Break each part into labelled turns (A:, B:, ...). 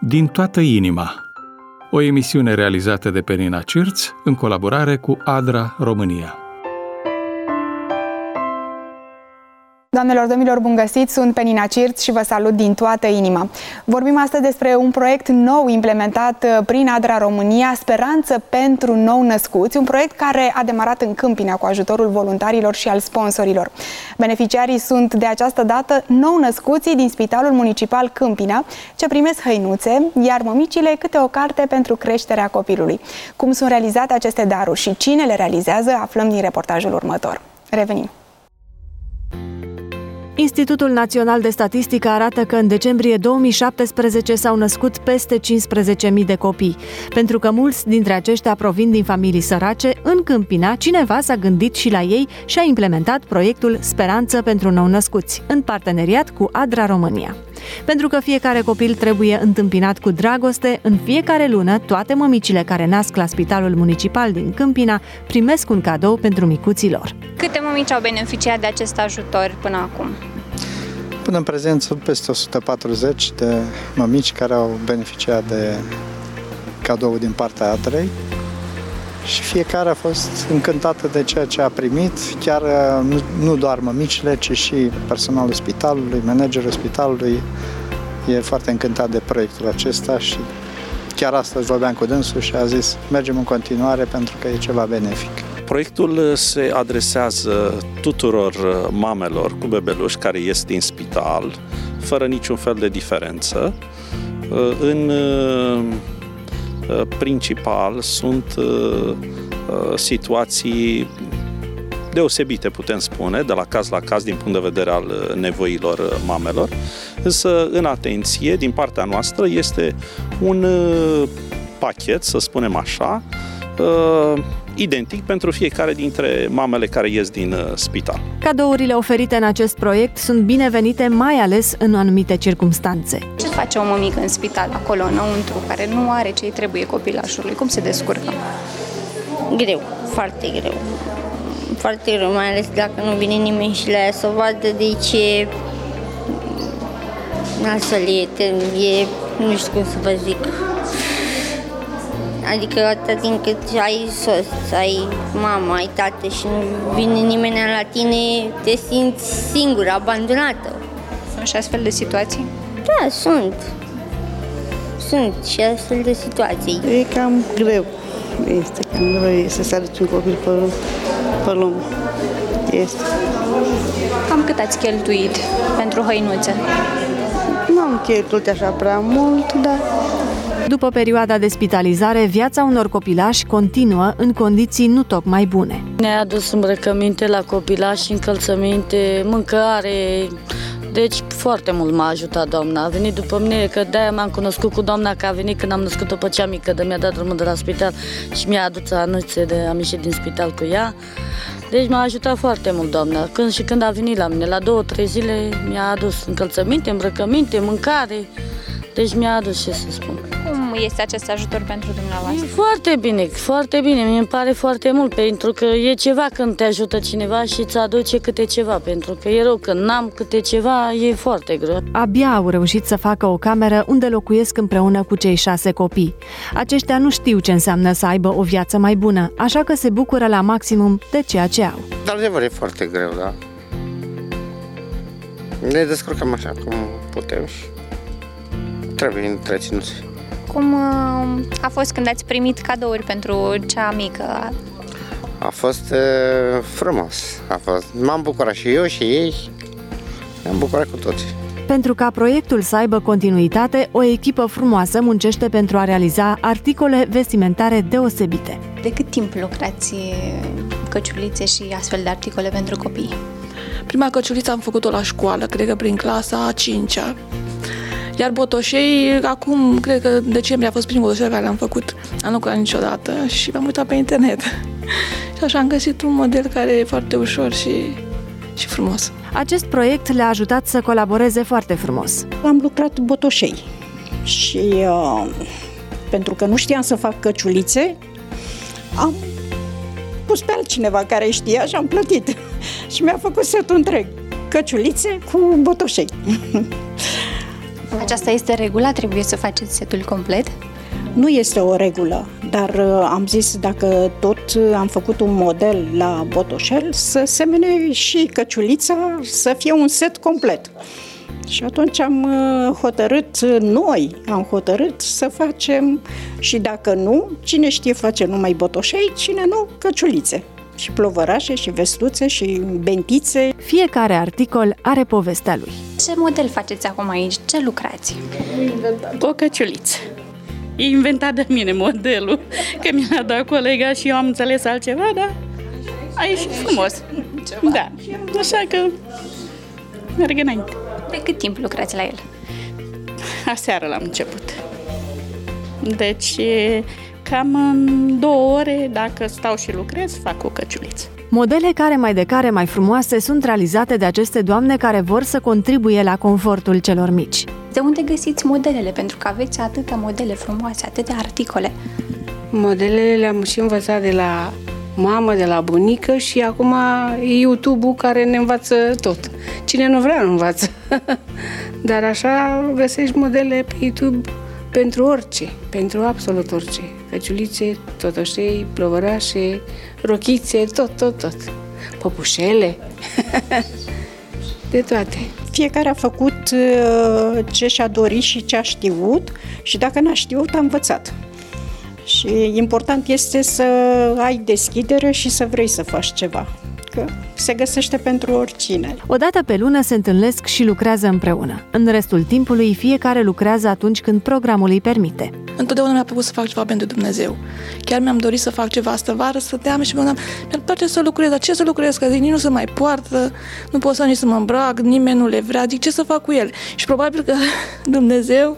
A: din toată inima. O emisiune realizată de Penina Cirț în colaborare cu ADRA România.
B: Doamnelor, domnilor, bun găsit! Sunt Penina Cirț și vă salut din toată inima. Vorbim astăzi despre un proiect nou implementat prin ADRA România, Speranță pentru nou-născuți, un proiect care a demarat în Câmpina cu ajutorul voluntarilor și al sponsorilor. Beneficiarii sunt de această dată nou-născuții din Spitalul Municipal Câmpina, ce primesc hăinuțe, iar mămicile câte o carte pentru creșterea copilului. Cum sunt realizate aceste daruri și cine le realizează, aflăm din reportajul următor. Revenim!
C: Institutul Național de Statistică arată că în decembrie 2017 s-au născut peste 15.000 de copii. Pentru că mulți dintre aceștia provin din familii sărace, în Câmpina cineva s-a gândit și la ei și a implementat proiectul Speranță pentru nou-născuți, în parteneriat cu ADRA România. Pentru că fiecare copil trebuie întâmpinat cu dragoste, în fiecare lună toate mămicile care nasc la Spitalul Municipal din Câmpina primesc un cadou pentru micuții lor.
D: Câte mămici au beneficiat de acest ajutor până acum?
E: Până în prezent sunt peste 140 de mămici care au beneficiat de cadou din partea ADRA-i și fiecare a fost încântată de ceea ce a primit, chiar nu doar mămicile, ci și personalul spitalului, managerul spitalului e foarte încântat de proiectul acesta și chiar astăzi vorbeam cu dânsul și a zis mergem în continuare pentru că e ceva benefic.
F: Proiectul se adresează tuturor mamelor cu bebeluși care ies din spital, fără niciun fel de diferență. În principal sunt situații deosebite, putem spune, de la caz la caz din punct de vedere al nevoilor mamelor, însă în atenție, din partea noastră, este un pachet, să spunem așa, identic pentru fiecare dintre mamele care ies din spital.
C: Cadourile oferite în acest proiect sunt binevenite, mai ales în anumite circumstanțe.
D: Ce face o mămică în spital, acolo, înăuntru, care nu are ce-i trebuie copilașului? Cum se descurcă?
G: Greu, foarte greu. Foarte greu, mai ales dacă nu vine nimeni și la ea să vadă de ce altfel e, nu știu cum să vă zic. Adică atât timp cât ai sos, ai mama, ai tată și nu vine nimeni la tine, te simți singură, abandonată.
D: Sunt și astfel de situații?
G: Da, sunt. Sunt și astfel de situații.
H: E cam greu. Este cam greu să se aduci un copil pe lume. Este.
D: Cam cât ați cheltuit pentru hăinuțe?
H: Nu am cheltuit așa prea mult, dar...
C: După perioada de spitalizare, viața unor copilași continuă în condiții nu tocmai bune.
I: Ne-a adus îmbrăcăminte la copilași, încălțăminte, mâncare. Deci foarte mult m-a ajutat doamna. A venit după mine, că de-aia m-am cunoscut cu doamna, că a venit când am născut-o pe cea mică, de mi-a dat drumul de la spital și mi-a adus anuțe de am ieșit din spital cu ea. Deci m-a ajutat foarte mult doamna. Când a venit la mine, la 2-3 zile mi-a adus încălțăminte, îmbrăcăminte, mâncare. Deci mi-a adus, ce să spun.
D: Cum este acest ajutor pentru dumneavoastră?
I: E foarte bine, foarte bine. Mi-e pare foarte mult, pentru că e ceva când te ajută cineva și îți aduce câte ceva, pentru că e rău când n-am câte ceva, e foarte greu.
C: Abia au reușit să facă o cameră unde locuiesc împreună cu cei 6 copii. Aceștia nu știu ce înseamnă să aibă o viață mai bună, așa că se bucură la maximum de ceea ce au.
J: Dar adevăr e foarte greu, da? Ne descurcăm așa cum putem și trebuie întreținuți.
D: Cum a fost când ați primit cadouri pentru cea mică?
J: A fost frumos. M-am bucurat și eu și ei. Ne-am bucurat cu toți.
C: Pentru ca proiectul să aibă continuitate, o echipă frumoasă muncește pentru a realiza articole vestimentare deosebite.
D: De cât timp lucrați căciulițe și astfel de articole pentru copii?
K: Prima căciuliță am făcut-o la școală, cred că prin clasa a 5-a. Iar botoșei, acum, cred că în decembrie a fost primul botoșel care l-am făcut. Am lucrat niciodată și m-am uitat pe internet. Și așa am găsit un model care e foarte ușor și frumos.
C: Acest proiect le-a ajutat să colaboreze foarte frumos.
L: Am lucrat botoșei și pentru că nu știam să fac căciulițe, am pus pe altcineva care știa și am plătit. Și mi-a făcut setul întreg, căciulițe cu botoșei.
D: Aceasta este regula? Trebuie să faceți setul complet?
L: Nu este o regulă, dar am zis dacă tot am făcut un model la botoșel, să semene și căciulița să fie un set complet. Și atunci am hotărât să facem și dacă nu, cine știe face numai botoșei, cine nu, căciulițe. Și plovărașe, și vestuțe, și bentițe.
C: Fiecare articol are povestea lui.
D: Ce model faceți acum aici? Ce lucrați?
M: O căciuliță. E inventat de mine modelul, că mi-a dat colega și eu am înțeles altceva, dar a ieșit frumos. Da, așa că merg înainte.
D: De cât timp lucrați la el?
M: Aseară l-am început. Deci, cam în 2 ore, dacă stau și lucrez, fac o căciuliță.
C: Modele care mai de care mai frumoase sunt realizate de aceste doamne care vor să contribuie la confortul celor mici.
D: De unde găsiți modelele? Pentru că aveți atâtea modele frumoase, atâtea articole.
N: Modelele le-am și învățat de la mamă, de la bunică și acum e YouTube-ul care ne învață tot. Cine nu vrea, nu învață. Dar așa găsești modele pe YouTube pentru orice, pentru absolut orice. Căciulițe, totoșei, plovărașe, rochițe, tot. Păpușele, de toate.
L: Fiecare a făcut ce și-a dorit și ce a știut și dacă n-a știut, a învățat. Și important este să ai deschidere și să vrei să faci ceva, că se găsește pentru oricine.
C: O dată pe lună se întâlnesc și lucrează împreună. În restul timpului, fiecare lucrează atunci când programul îi permite.
K: Întotdeauna mi-a plăcut să fac ceva pentru Dumnezeu. Chiar mi-am dorit să fac ceva astă vară, stăteam și mi-ar place să lucrez, dar ce să lucrez? Că zic, nici nu se mai poartă, nu pot să nici să mă îmbrac, nimeni nu le vrea, zic, ce să fac cu el? Și probabil că Dumnezeu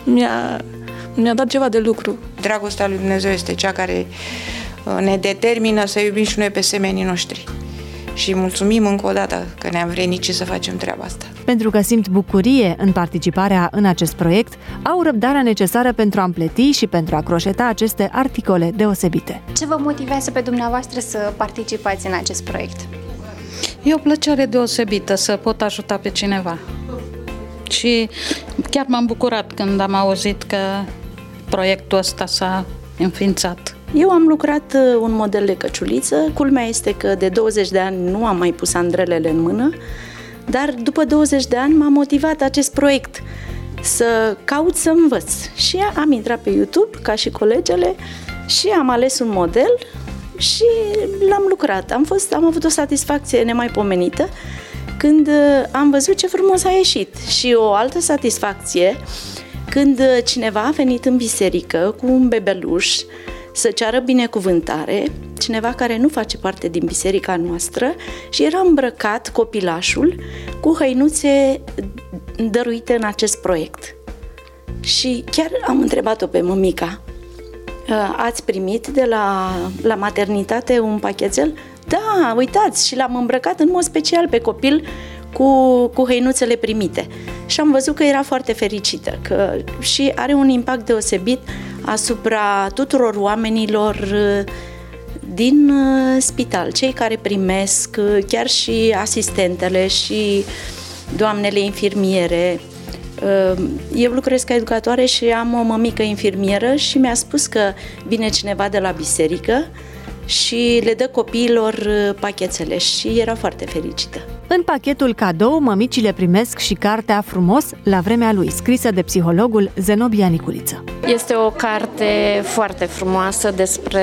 K: mi-a dat ceva de lucru.
O: Dragostea lui Dumnezeu este cea care ne determină să iubim și noi pe semenii noștri. Și mulțumim încă o dată că ne-am vrednicit să facem treaba asta.
C: Pentru că simt bucurie în participarea în acest proiect, au răbdarea necesară pentru a împleti și pentru a croșeta aceste articole deosebite.
D: Ce vă motivează pe dumneavoastră să participați în acest proiect?
P: E o plăcere deosebită să pot ajuta pe cineva. Și chiar m-am bucurat când am auzit că proiectul ăsta s-a înființat.
Q: Eu am lucrat un model de căciuliță. Culmea este că de 20 de ani nu am mai pus andrelele în mână, dar după 20 de ani m-a motivat acest proiect să caut să învăț. Și am intrat pe YouTube, ca și colegele, și am ales un model și l-am lucrat. Am avut o satisfacție nemaipomenită când am văzut ce frumos a ieșit. Și o altă satisfacție când cineva a venit în biserică cu un bebeluș să ceară binecuvântare, cineva care nu face parte din biserica noastră, și era îmbrăcat copilașul cu hăinuțe dăruite în acest proiect. Și chiar am întrebat-o pe mămica, ați primit de la maternitate un pachetel? Da, uitați, și l-am îmbrăcat în mod special pe copil cu hăinuțele primite. Și am văzut că era foarte fericită, că și are un impact deosebit asupra tuturor oamenilor din spital, cei care primesc, chiar și asistentele și doamnele infirmiere. Eu lucrez ca educatoare și am o mămică infirmieră și mi-a spus că vine cineva de la biserică și le dă copiilor pachetele și era foarte fericită.
C: În pachetul cadou, mămicile primesc și cartea Frumos la vremea lui, scrisă de psihologul Zenobia Niculiță.
R: Este o carte foarte frumoasă despre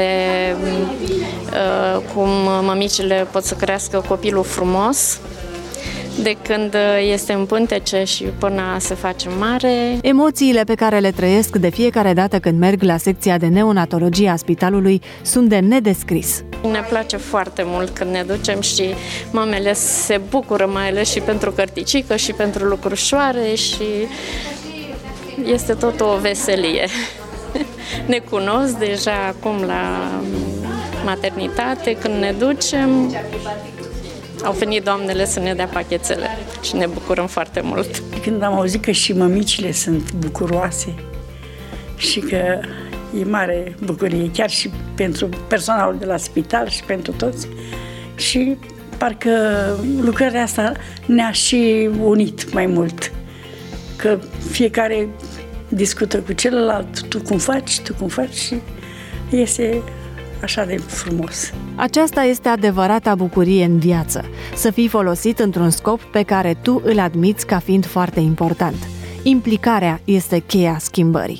R: cum mămicile pot să crească copilul frumos, de când este în pântece și până se face mare.
C: Emoțiile pe care le trăiesc de fiecare dată când merg la secția de neonatologie a spitalului sunt de nedescris.
R: Ne place foarte mult când ne ducem și mamele se bucură, mai ales și pentru cărticică și pentru lucrușoare și este tot o veselie. Ne cunosc deja acum la maternitate, când ne ducem. Au venit doamnele să ne dea pachetele și ne bucurăm foarte mult.
S: Când am auzit că și mămicile sunt bucuroase și că e mare bucurie, chiar și pentru personalul de la spital și pentru toți, și parcă lucrarea asta ne-a și unit mai mult. că fiecare discută cu celălalt, tu cum faci și iese așa de frumos.
C: Aceasta este adevărata bucurie în viață, să fii folosit într-un scop pe care tu îl admiți ca fiind foarte important. Implicarea este cheia schimbării.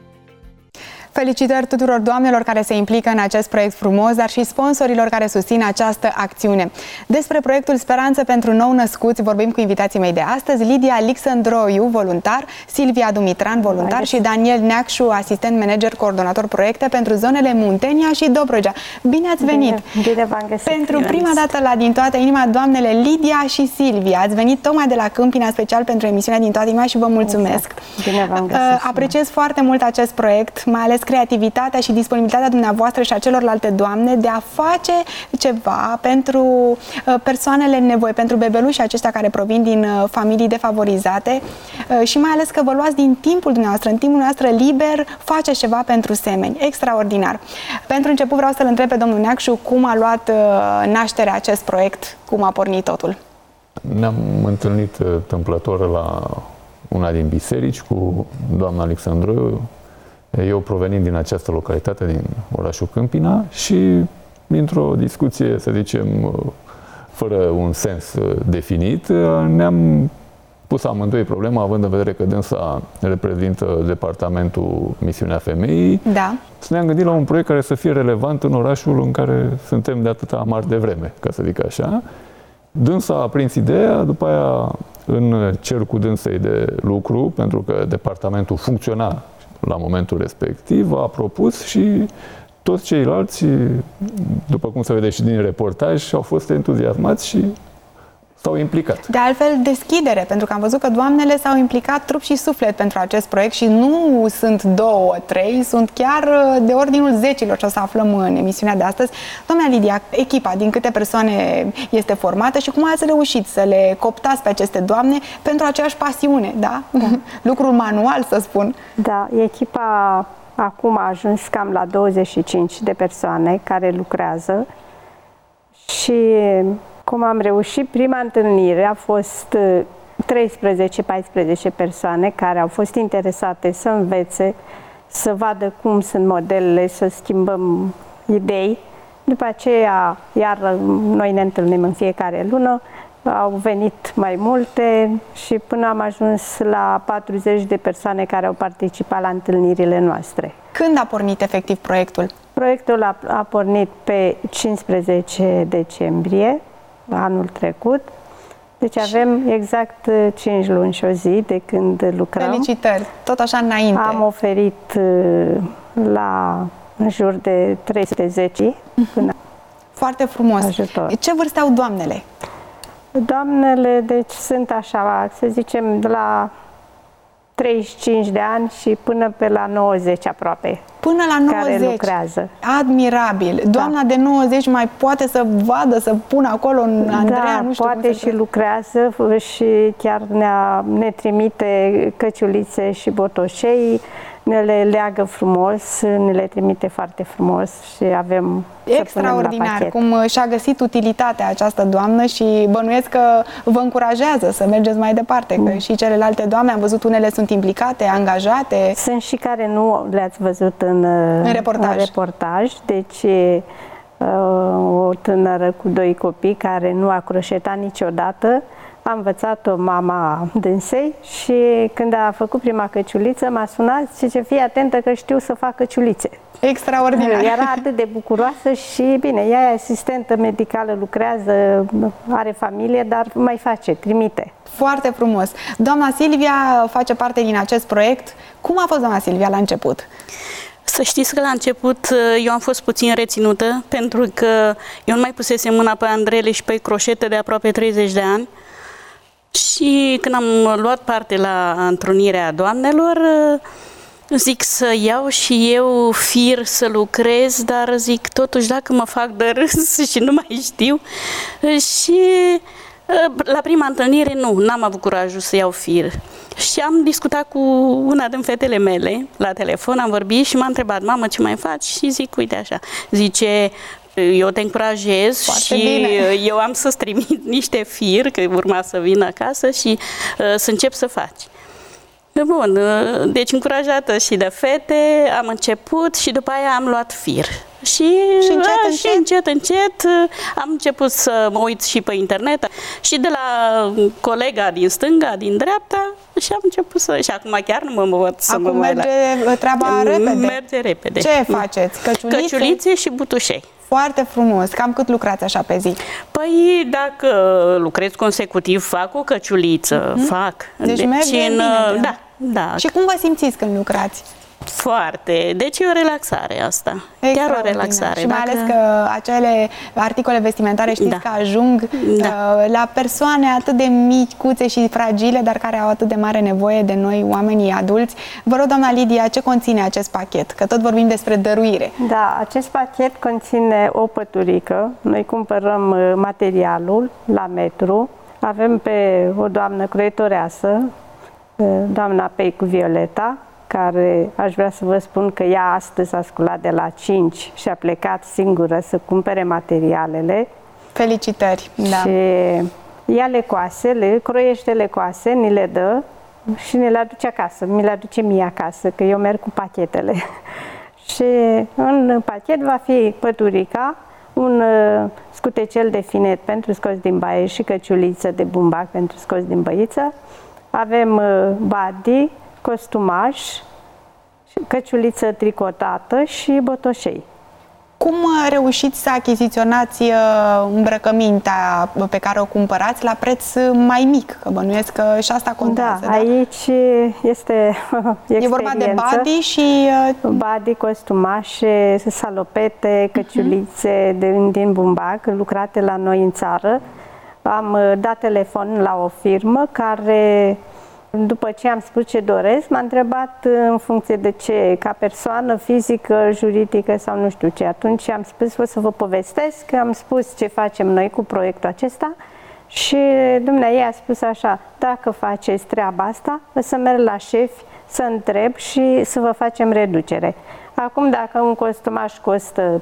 B: Felicitări tuturor doamnelor care se implică în acest proiect frumos, dar și sponsorilor care susțin această acțiune. Despre proiectul Speranță pentru nou-născuți vorbim cu invitații mei de astăzi, Lidia Alexandroiu, voluntar, Silvia Dumitran, voluntar și Daniel Neacșu, asistent manager, coordonator proiecte pentru zonele Muntenia și Dobrogea. Bine ați venit!
T: Bine v-am găsit!
B: Pentru prima dată la Din Toată Inima, doamnele Lidia și Silvia, ați venit tocmai de la Câmpina, special pentru emisiunea Din Toată Inima și vă mulțumesc!
T: Bine v-am găsit!
B: Apreciez foarte mult acest proiect, mai ales creativitatea și disponibilitatea dumneavoastră și a celorlalte doamne de a face ceva pentru persoanele în nevoie, pentru bebelușii aceștia care provin din familii defavorizate și mai ales că vă luați din timpul dumneavoastră, în timpul dumneavoastră liber, faceți ceva pentru semeni. Extraordinar! Pentru început vreau să-l întreb pe domnul Neacșu cum a luat nașterea acest proiect, cum a pornit totul.
A: Ne-am întâlnit întâmplător la una din biserici cu doamna Alexandru, eu provenind din această localitate, din orașul Câmpina, și dintr-o discuție, să zicem, fără un sens definit, ne-am pus amândoi problema, având în vedere că dânsa reprezintă departamentul Misiunea Femeii.
B: Da.
A: Ne-am gândit la un proiect care să fie relevant în orașul în care suntem de atâta mari de vreme, ca să zic așa. Dânsa a prins ideea, după aia în cer cu dânsei de lucru, pentru că departamentul funcționa la momentul respectiv, a propus și toți ceilalți, după cum se vede și din reportaj, au fost entuziasmați și s-au implicat.
B: De altfel, deschidere, pentru că am văzut că doamnele s-au implicat trup și suflet pentru acest proiect și nu sunt 2, 3, sunt chiar de ordinul zecilor, ce o să aflăm în emisiunea de astăzi. Doamna Lidia, echipa, din câte persoane este formată și cum ați reușit să le cooptați pe aceste doamne pentru aceeași pasiune, da? Lucrul manual, să spun.
T: Da, echipa acum a ajuns cam la 25 de persoane care lucrează și cum am reușit, prima întâlnire a fost 13-14 persoane care au fost interesate să învețe, să vadă cum sunt modelele, să schimbăm idei. După aceea, iar noi ne întâlnim în fiecare lună, au venit mai multe și până am ajuns la 40 de persoane care au participat la întâlnirile noastre.
B: Când a pornit efectiv proiectul?
T: Proiectul a pornit pe 15 decembrie. Anul trecut. Deci avem exact 5 luni și o zi de când lucrăm.
B: Felicitări! Tot așa înainte.
T: Am oferit în jur de 310 până.
B: Foarte frumos!
T: Ajutor.
B: Ce vârstă au doamnele?
T: Doamnele, deci sunt așa, să zicem, de la 35 de ani și până pe la 90 aproape.
B: Până la 90?
T: Care lucrează.
B: Admirabil! Doamna de 90 mai poate să vadă, să pună acolo în Andreea, nu știu
T: poate și lucrează și chiar ne trimite căciulițe și botoșei, ne le leagă frumos, ne le trimite foarte frumos și avem
B: extraordinar cum și-a găsit utilitatea această doamnă și bănuiesc că vă încurajează să mergeți mai departe, că și celelalte doamne, am văzut unele sunt implicate, angajate.
T: Sunt și care nu le-ați văzut în reportaj. Deci o tânără cu 2 copii care nu a croșetat niciodată. A învățat-o mama dânsei și când a făcut prima căciuliță m-a sunat și zice, fii atentă că știu să fac căciulițe.
B: Extraordinar!
T: Era atât de bucuroasă și bine, ea e asistentă medicală, lucrează, are familie, dar mai face, trimite.
B: Foarte frumos! Doamna Silvia face parte din acest proiect. Cum a fost doamna Silvia la început?
M: Să știți că la început eu am fost puțin reținută pentru că eu nu mai pusesem mâna pe andrele și pe croșete de aproape 30 de ani. Și când am luat parte la întrunirea doamnelor, zic să iau și eu fir să lucrez, dar zic totuși dacă mă fac de râs și nu mai știu. Și la prima întâlnire n-am avut curajul să iau fir. Și am discutat cu una din fetele mele la telefon, am vorbit și m-a întrebat, mamă, ce mai faci? Și zic, uite așa, zice, eu te încurajez foarte și bine. Eu am să-ți trimit niște fir, că urma să vin acasă și să încep să faci. Bun, deci încurajată și de fete, am început și după aia am luat fir. Și încet am început să mă uit și pe internet și de la colega din stânga, din dreapta și am început să... Și acum chiar nu mă văd să mă mai
B: merge treaba repede.
M: Merge repede.
B: Ce faceți?
M: Căciulițe și butușei.
B: Foarte frumos. Cam cât lucrați așa pe zi?
M: Păi dacă lucrez consecutiv, fac o căciuliță, fac.
B: Deci merge bine.
M: Da.
B: Și cum vă simțiți când lucrați?
M: Foarte. Deci e o relaxare asta. Chiar o relaxare.
B: Și mai ales că acele articole vestimentare știți că ajung la persoane atât de micuțe și fragile, dar care au atât de mare nevoie de noi, oamenii adulți. Vă rog, doamna Lidia, ce conține acest pachet? Că tot vorbim despre dăruire.
T: Da, acest pachet conține o păturică. Noi cumpărăm materialul la metru. Avem pe o doamnă croitoreasă, doamna Peicu Violeta, care aș vrea să vă spun că ea astăzi a sculat de la 5 și a plecat singură să cumpere materialele.
B: Felicitări!
T: Și ea le coase, le croiește, le coase, ni le dă și ne le aduce acasă. Mi le aduce mie acasă, că eu merg cu pachetele. Și în pachet va fi păturica, un scutecel de finet pentru scos din baie și căciuliță de bumbac pentru scos din băiță. Avem badi, costumaj, căciuliță tricotată și botoșei.
B: Cum reușiți să achiziționați îmbrăcămintea pe care o cumpărați la preț mai mic? Că bănuiesc că și asta contează.
T: Da, aici este experiență.
B: E vorba de badi și...
T: Badi, costumașe, salopete, căciulițe din bumbac, lucrate la noi în țară. Am dat telefon la o firmă care... După ce am spus ce doresc, m-a întrebat în funcție de ce, ca persoană fizică, juridică sau nu știu ce. Atunci am spus, o să vă povestesc, am spus ce facem noi cu proiectul acesta și dumneavoastră a spus așa, dacă faceți treaba asta, o să merg la șef să întreb și să vă facem reducere. Acum, dacă un costumaș costă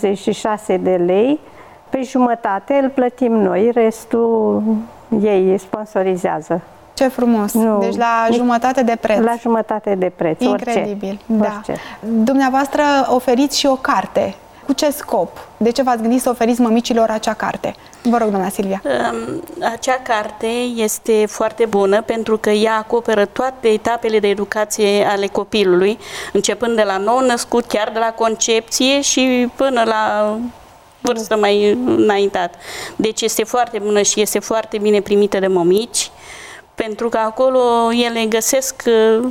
T: 46 de lei, pe jumătate îl plătim noi, restul ei sponsorizează.
B: Ce frumos! Deci la jumătate de preț.
T: La jumătate de preț.
B: Incredibil.
T: Orice.
B: Dumneavoastră oferiți și o carte. Cu ce scop? De ce v-ați gândit să oferiți mămicilor acea carte? Vă rog, doamna Silvia.
M: Acea carte este foarte bună pentru că ea acoperă toate etapele de educație ale copilului, începând de la nou născut, chiar de la concepție și până la vârstă mai înaintat. Deci este foarte bună și este foarte bine primită de mămici, pentru că acolo ele găsesc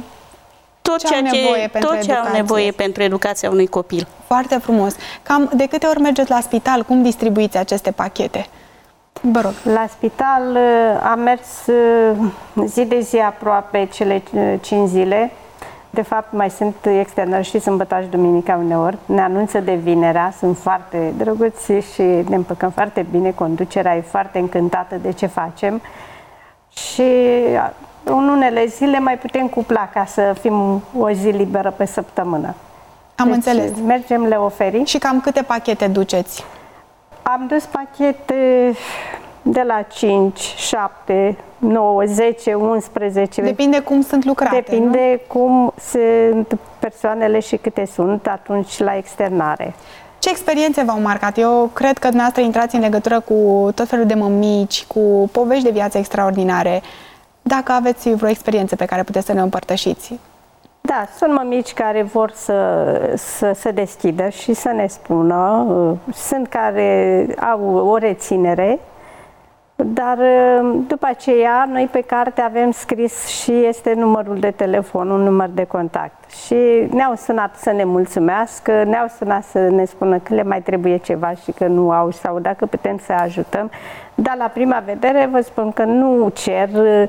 M: tot ce au nevoie pentru educația unui copil.
B: Foarte frumos. Cam de câte ori mergeți la spital? Cum distribuiți aceste pachete? Vă rog.
T: La spital am mers zi de zi aproape cele 5 zile. De fapt, mai sunt externări și sâmbătă și duminica uneori. Ne anunță de vinerea, sunt foarte drăguți și ne împăcăm foarte bine. Conducerea e foarte încântată de ce facem. Și în unele zile mai putem cupla ca să fim o zi liberă pe săptămână.
B: Am înțeles.
T: Mergem, le oferim.
B: Și cam câte pachete duceți?
T: Am dus pachete de la 5, 7, 9, 10, 11.
B: Depinde cum sunt lucrate,
T: Depinde cum sunt persoanele și câte sunt atunci la externare.
B: Ce experiențe v-au marcat? Eu cred că dumneavoastră intrați în legătură cu tot felul de mămici, cu povești de viață extraordinare. Dacă aveți vreo experiență pe care puteți să ne împărtășiți.
T: Da, sunt mămici care vor să se deschidă și să ne spună. Sunt care au o reținere, dar după aceea noi pe carte avem scris și este numărul de telefon, un număr de contact. Și ne-au sunat să ne mulțumească, ne-au sunat să ne spună că le mai trebuie ceva și că nu au sau dacă putem să ajutăm. Dar la prima vedere vă spun că nu cer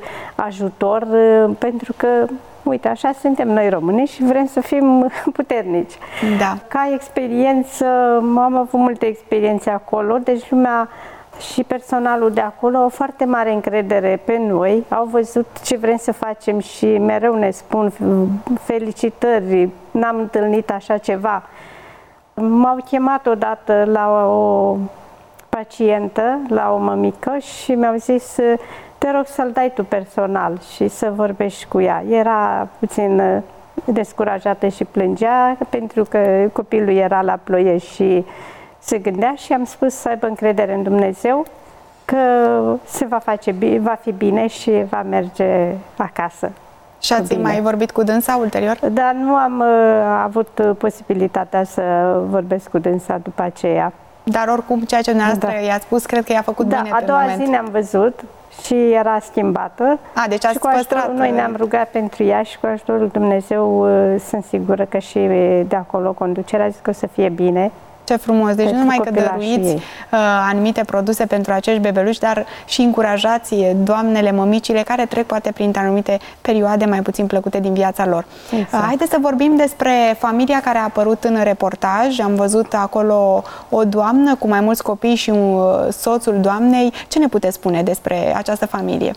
T: ajutor pentru că, uite, așa suntem noi români și vrem să fim puternici.
B: Da.
T: Ca experiență, am avut multe experiențe acolo, deci lumea și personalul de acolo au foarte mare încredere pe noi, au văzut ce vrem să facem și mereu ne spun felicitări, n-am întâlnit așa ceva. M-au chemat odată la o pacientă, la o mămică și mi-au zis te rog să-l dai tu personal și să vorbești cu ea. Era puțin descurajată și plângea pentru că copilul era la Ploiești și se gândea și am spus să aibă încredere în Dumnezeu că se va face bine, va fi bine și va merge acasă.
B: Și ați mai vorbit cu dânsa ulterior?
T: Dar nu am avut posibilitatea să vorbesc cu dânsa după aceea.
B: Dar oricum, ceea ce dumneavoastră i-ați spus, cred că i-a făcut bine
T: a doua zi ne-am văzut și era schimbată.
B: Deci ați păstrat.
T: Noi ne-am rugat pentru ea și cu ajutorul Dumnezeu sunt sigură că și de acolo conducerea a zis că o să fie bine.
B: Ce frumos! Deci nu numai că dăruiți anumite produse pentru acești bebeluși, dar și încurajați doamnele, mămicile care trec poate prin anumite perioade mai puțin plăcute din viața lor. Exact. Haideți să vorbim despre familia care a apărut în reportaj. Am văzut acolo o doamnă cu mai mulți copii și soțul doamnei. Ce ne puteți spune despre această familie?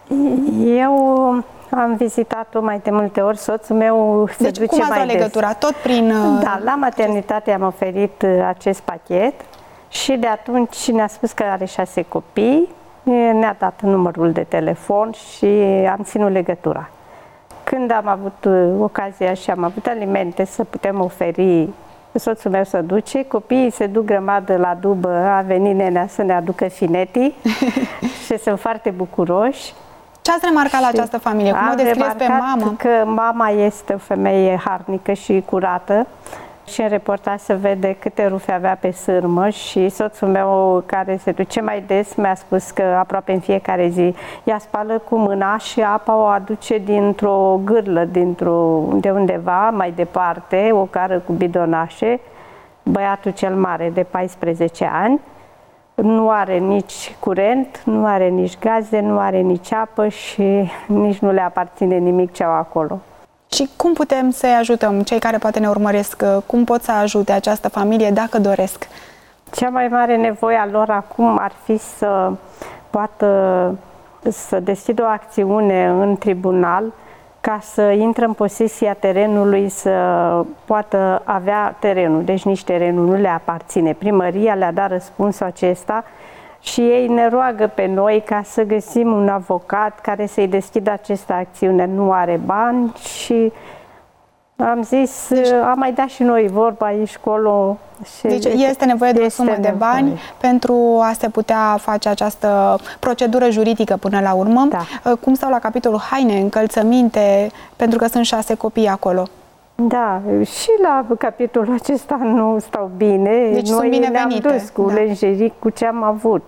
T: Eu am vizitat-o mai de multe ori, soțul meu se duce mai des. Deci cum ați luat
B: legătura? Tot prin...
T: Da, la maternitate am oferit acest pachet și de atunci ne-a spus că are 6 copii, ne-a dat numărul de telefon și am ținut legătura. Când am avut ocazia și am avut alimente să putem oferi, soțul meu se duce, copiii se duc grămadă la dubă, a venit nenea să ne aducă finetii și sunt foarte bucuroși.
B: Ce ați remarcat la această familie? Cum o descrieți pe mamă?
T: Că mama este o femeie harnică și curată și în reportaj se vede câte rufe avea pe sârmă și soțul meu, care se duce mai des, mi-a spus că aproape în fiecare zi ea spală cu mâna și apa o aduce dintr-o gârlă, de undeva mai departe, o cară cu bidonașe. Băiatul cel mare de 14 ani. Nu are nici curent, nu are nici gaze, nu are nici apă și nici nu le aparține nimic ce au acolo.
B: Și cum putem să-i ajutăm, cei care poate ne urmăresc, cum pot să ajute această familie dacă doresc?
T: Cea mai mare nevoie a lor acum ar fi să poată să deschidă o acțiune în tribunal ca să intre în posesia terenului, să poată avea terenul. Deci nici terenul nu le aparține. Primăria le-a dat răspunsul acesta și ei ne roagă pe noi ca să găsim un avocat care să-i deschidă această acțiune. Nu are bani și am zis, am mai dat și noi vorba aici, acolo. Și
B: deci este nevoie de o sumă de bani pentru a se putea face această procedură juridică până la urmă. Da. Cum stau la capitolul haine, încălțăminte, pentru că sunt 6 copii acolo?
T: Da, și la capitolul acesta nu stau bine.
B: Deci
T: noi
B: ne-am
T: dus cu lenjerii, cu ce am avut.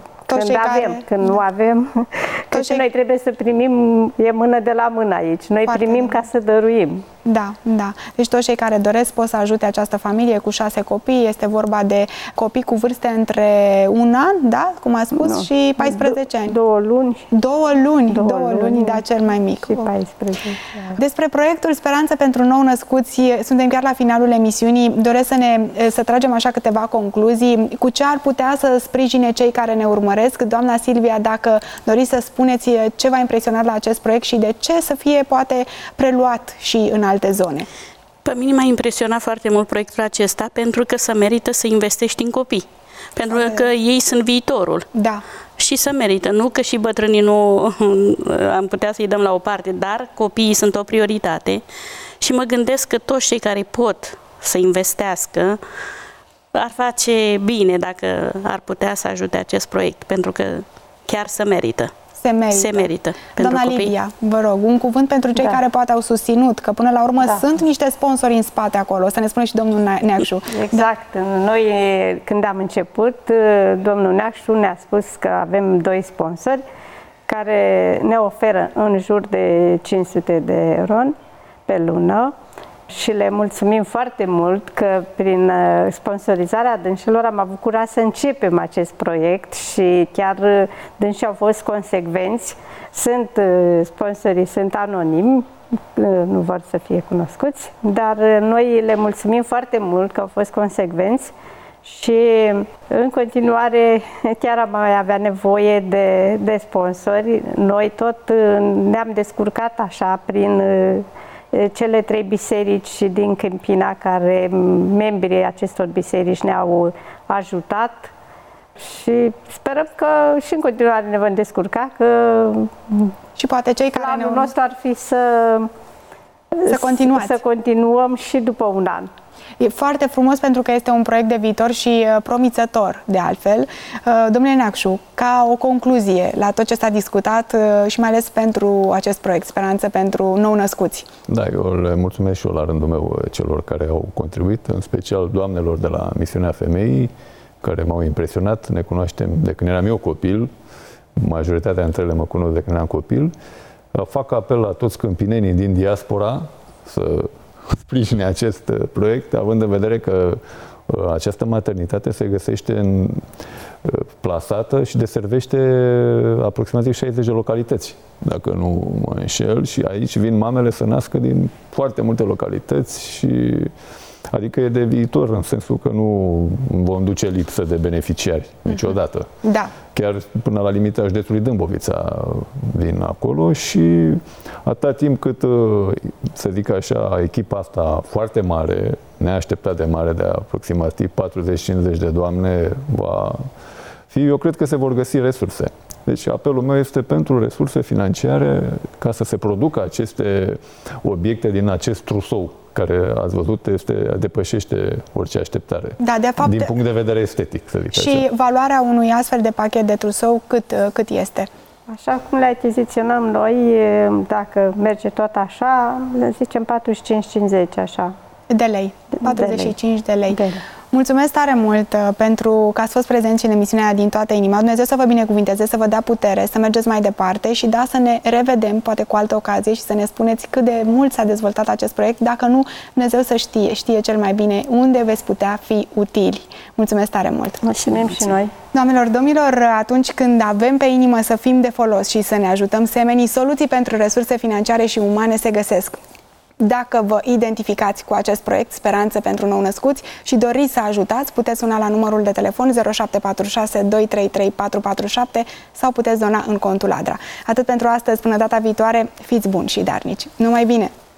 T: Când nu avem, că și noi trebuie să primim, e mână de la mână aici. Noi primim ca să dăruim.
B: Da, da. Deci toți cei care doresc pot să ajute această familie cu 6 copii. Este vorba de copii cu vârste între 1 an, da, cum a spus, și 14 ani.
T: 2 luni.
B: 2 luni, da, cel mai mic.
T: Și 14.
B: Despre proiectul Speranță pentru nou-născuți, suntem chiar la finalul emisiunii. Doresc să tragem așa câteva concluzii. Cu ce ar putea să sprijine cei care ne urmăresc? Doamna Silvia, dacă doriți să spuneți ce v-a impresionat la acest proiect și de ce să fie poate preluat și în alte zone.
M: Pe mine m-a impresionat foarte mult proiectul acesta pentru că se merită să investești în copii. Pentru că ei sunt viitorul.
B: Da.
M: Și se merită. Nu că și bătrânii nu am putea să-i dăm la o parte, dar copiii sunt o prioritate. Și mă gândesc că toți cei care pot să investească ar face bine dacă ar putea să ajute acest proiect, pentru că chiar se merită.
B: Se merită. Doamna Lidia, vă rog, un cuvânt pentru cei care poate au susținut, că până la urmă sunt niște sponsori în spate acolo. Să ne spună și domnul Neacșu.
T: Exact. Noi, când am început, domnul Neacșu ne-a spus că avem 2 sponsori care ne oferă în jur de 500 de euro pe lună. Și le mulțumim foarte mult că prin sponsorizarea dânșilor am avut curaj să începem acest proiect și chiar dânșii au fost consecvenți. Sponsorii sunt anonimi, nu vor să fie cunoscuți, dar noi le mulțumim foarte mult că au fost consecvenți și în continuare chiar am mai avea nevoie de sponsori. Noi tot ne-am descurcat așa prin cele 3 biserici din Câmpina, care membrii acestor biserici ne-au ajutat Și sperăm că și în continuare ne vom descurca, că
B: și poate cei care
T: planul nostru ar fi să continuăm și după un an.
B: E foarte frumos pentru că este un proiect de viitor și promițător, de altfel. Domnule Neacșu, ca o concluzie la tot ce s-a discutat și mai ales pentru acest proiect, Speranță pentru nou-născuți.
A: Da, eu le mulțumesc și eu la rândul meu celor care au contribuit, în special doamnelor de la Misiunea Femeii, care m-au impresionat. Ne cunoaștem de când eram eu copil, majoritatea dintre ele mă cunosc de când eram copil. Fac apel la toți câmpinenii din diaspora să sprijine acest proiect, având în vedere că această maternitate se găsește plasată și deservește aproximativ 60 de localități, dacă nu mă înșel, și aici vin mamele să nască din foarte multe localități și adică e de viitor, în sensul că nu vom duce lipsă de beneficiari niciodată.
B: Da.
A: Chiar până la limita județului Dâmbovița vin acolo și atâta timp cât, să zic așa, echipa asta foarte mare, neașteptat de mare, de aproximativ 40-50 de doamne, va fi, eu cred că se vor găsi resurse. Deci apelul meu este pentru resurse financiare ca să se producă aceste obiecte din acest trusou, care, ați văzut, depășește orice așteptare.
B: Da, de fapt,
A: din punct de vedere estetic, să zic
B: și
A: așa.
B: valoarea unui astfel de pachet de trusou cât este?
T: Așa cum le achiziționăm noi, dacă merge tot așa, zicem 45-50, așa.
B: De lei. 45 de lei. Mulțumesc tare mult pentru că ați fost prezenți în emisiunea Din Toată Inima. Dumnezeu să vă binecuvinteze, să vă dea putere, să mergeți mai departe și da, să ne revedem, poate cu altă ocazie, și să ne spuneți cât de mult s-a dezvoltat acest proiect. Dacă nu, Dumnezeu să știe cel mai bine unde veți putea fi utili. Mulțumesc tare mult!
T: Mulțumim și noi!
B: Doamnelor, domnilor, atunci când avem pe inimă să fim de folos și să ne ajutăm semenii, soluții pentru resurse financiare și umane se găsesc. Dacă vă identificați cu acest proiect Speranță pentru nou-născuți și doriți să ajutați, puteți suna la numărul de telefon 0746 233 447 sau puteți dona în contul ADRA. Atât pentru astăzi, până data viitoare, fiți buni și darnici. Numai bine!